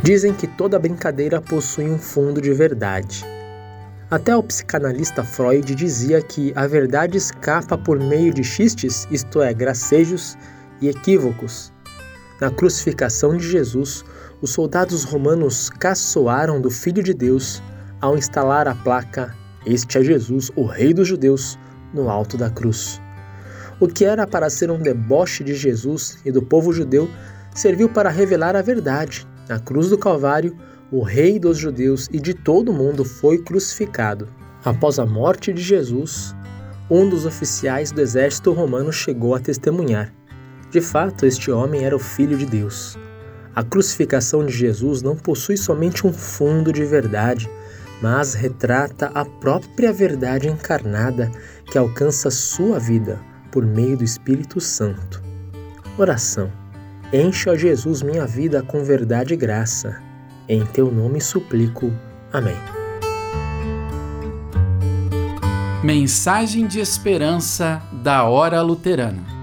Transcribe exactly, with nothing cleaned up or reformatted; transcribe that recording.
Dizem que toda brincadeira possui um fundo de verdade. Até o psicanalista Freud dizia que a verdade escapa por meio de xistes, isto é, gracejos e equívocos. Na crucificação de Jesus, os soldados romanos caçoaram do Filho de Deus ao instalar a placa "Este é Jesus, o Rei dos Judeus", no alto da cruz. O que era para ser um deboche de Jesus e do povo judeu serviu para revelar a verdade. Na cruz do Calvário, o Rei dos Judeus e de todo o mundo foi crucificado. Após a morte de Jesus, um dos oficiais do exército romano chegou a testemunhar. De fato, este homem era o Filho de Deus. A crucificação de Jesus não possui somente um fundo de verdade, mas retrata a própria verdade encarnada que alcança sua vida por meio do Espírito Santo. Oração. Enche, ó Jesus, minha vida com verdade e graça. Em teu nome suplico. Amém. Mensagem de esperança da Hora Luterana.